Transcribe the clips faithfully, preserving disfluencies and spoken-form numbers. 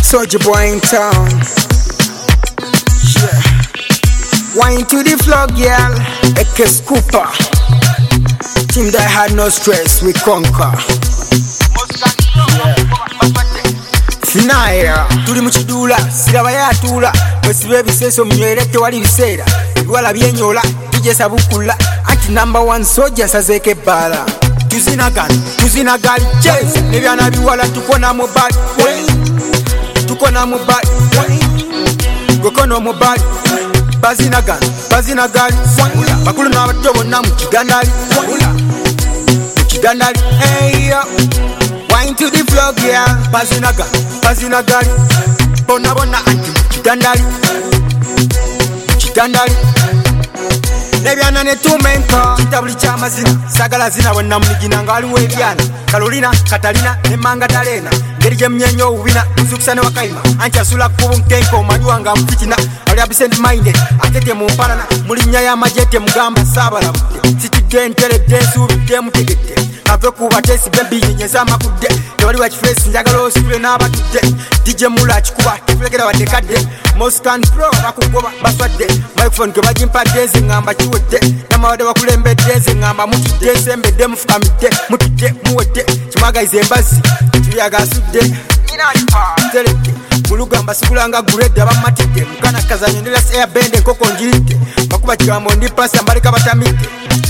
Soldier boy in town. Yeah. Wine to the floor, girl. A kiss Cooper. Team that had no stress, we conquer. Yeah. Finaya tuli muchidula siraba yatula mwesibe biseso mnywerete wali bisera igwala byenyola tujesa bukula anti number one soldier sazeke bala tuzina gun tuzina gali chase nebyana biwala tukona mobile tukona mobile gokono mobile bazina gun bazina gali bakulu n'abato bonna mu kigandali kigandali hey yo. Wine to the floor, girl. Bazinaga, bazinagali. Bona bona anti chitandali, chitandali. Nebyana ne tumenka. Chitabuli cha mazina. Sagala zina wena mligina ngali webyana. Carolina, Catalina, ne manga talena. Ngeri je mnyenyo ubina. Muzukisane wakaima. Ancha sula kubu nkenko majuanga mfitina. Ali absent minded. Atete mumpana. Mulinya ya majete mugamba sabala mute. Siti gentele densu ubite mutegete. Ave kuba tesi baby nyeza makude yoli wa face njagala osule n'abatude D J Mula chikuba tuflegera wadekade Moscan Pro bakugoba baswadde microphone ke bajimpa dance ngamba chiwede namawade bakulembe dance ngamba mutide sembede mufukamide mutide muwede chimagaize embazi tuyagasudde ina ipa teleke mulugamba sikulanga grade abamatide mukana kazanyo ndela air band nkoko njirite bakuba kigambo ndi pasa malika batamite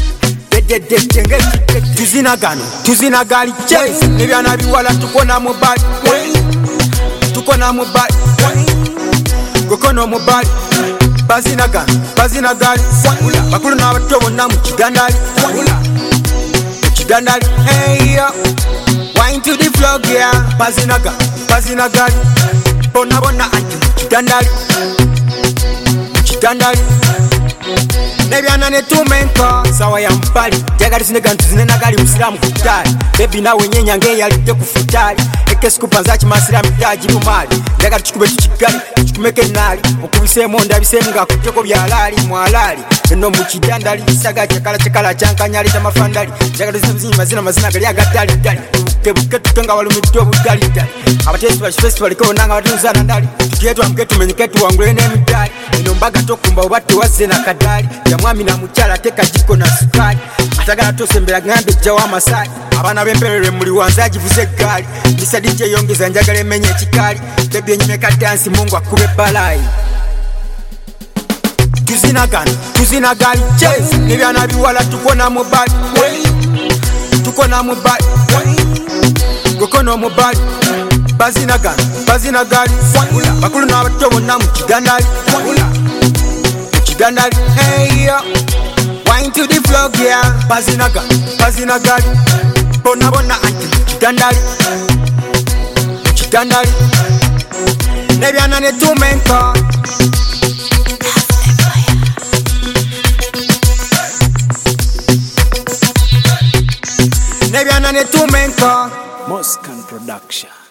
tuzina gano tuzina gali chase nebyana biwala tukona mobile tukona mobile gokono mobile bazina gano bazina gali bakulu n'abato bonna mu kigandali kigandali hey yo. Wine to the floor, girl. Bazina gano bazina gali bona bona anti kigandali kigandali. Nebyana ne tumenka sawa ya mpali jagali sinega ntuzine nagali musilamu kutali baby nawe nyenya nge yalite kufutali ekesikupa zachi masira mitaji bumali jagali chikube chigali chikumeke nali okubise monda bisemu nga kuteko byalali mwalali eno mukidandali saga chakala chakala chankanyali ta mafandali jagali zinzi mazina mazina gali agadali dali kebuke tutenga walumito budali dali abatesi ba festival ko nanga batunzana ndali tukiyetu amketu menyeketu wangule ne midali eno mbaga tokumba obate waze na kadali mwami na muchala teka jiko na sukari atagala tosembera ngambe jawa masai abana bemperere muri wanzaji vuze gali Mr D J yongeza njagale menye chikali baby enyemeka dance Mungu akube balai tuzina gano tuzina gali chase nebyana biwala tukona mobile tukona mobile gokono mobile bazina gano bazina gali bakulu n'abato bonna mu kigandali kigandali hey yo. Wine to the floor, girl. Bazinaga, bazinaga. Bona bona anti kigandali kigandali. Nebyana ne tumenka. Nebyana ne tumenka. Moscan Production.